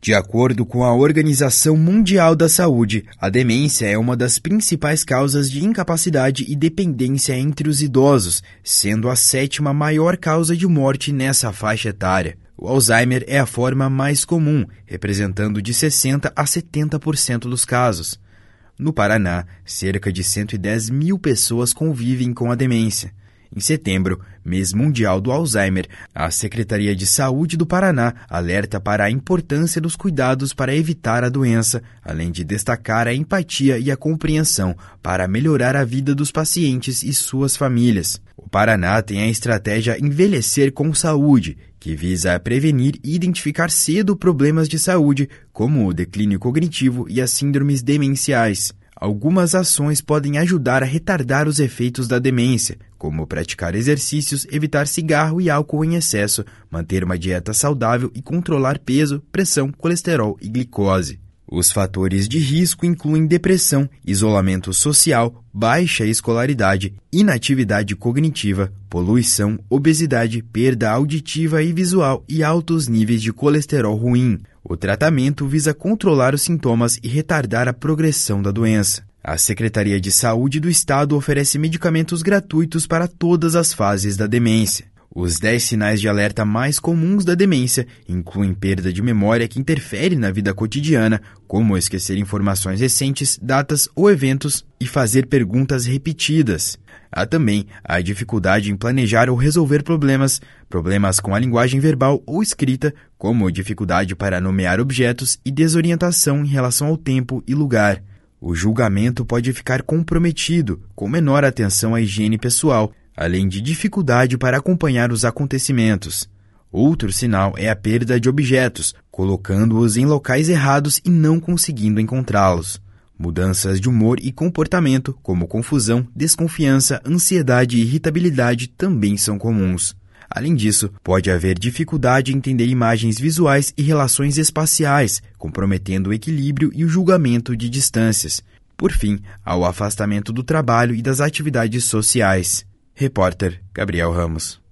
De acordo com a Organização Mundial da Saúde, a demência é uma das principais causas de incapacidade e dependência entre os idosos, sendo a 7ª maior causa de morte nessa faixa etária. O Alzheimer é a forma mais comum, representando de 60% a 70% dos casos. No Paraná, cerca de 110 mil pessoas convivem com a demência. Em setembro, mês mundial do Alzheimer, a Secretaria de Saúde do Paraná alerta para a importância dos cuidados para evitar a doença, além de destacar a empatia e a compreensão para melhorar a vida dos pacientes e suas famílias. O Paraná tem a estratégia Envelhecer com Saúde, que visa prevenir e identificar cedo problemas de saúde, como o declínio cognitivo e as síndromes demenciais. Algumas ações podem ajudar a retardar os efeitos da demência, como praticar exercícios, evitar cigarro e álcool em excesso, manter uma dieta saudável e controlar peso, pressão, colesterol e glicose. Os fatores de risco incluem depressão, isolamento social, baixa escolaridade, inatividade cognitiva, poluição, obesidade, perda auditiva e visual e altos níveis de colesterol ruim. O tratamento visa controlar os sintomas e retardar a progressão da doença. A Secretaria de Saúde do Estado oferece medicamentos gratuitos para todas as fases da demência. Os 10 sinais de alerta mais comuns da demência incluem perda de memória que interfere na vida cotidiana, como esquecer informações recentes, datas ou eventos e fazer perguntas repetidas. Há também a dificuldade em planejar ou resolver problemas com a linguagem verbal ou escrita, como dificuldade para nomear objetos e desorientação em relação ao tempo e lugar. O julgamento pode ficar comprometido, com menor atenção à higiene pessoal, além de dificuldade para acompanhar os acontecimentos. Outro sinal é a perda de objetos, colocando-os em locais errados e não conseguindo encontrá-los. Mudanças de humor e comportamento, como confusão, desconfiança, ansiedade e irritabilidade, também são comuns. Além disso, pode haver dificuldade em entender imagens visuais e relações espaciais, comprometendo o equilíbrio e o julgamento de distâncias. Por fim, há o afastamento do trabalho e das atividades sociais. Repórter Gabriel Ramos.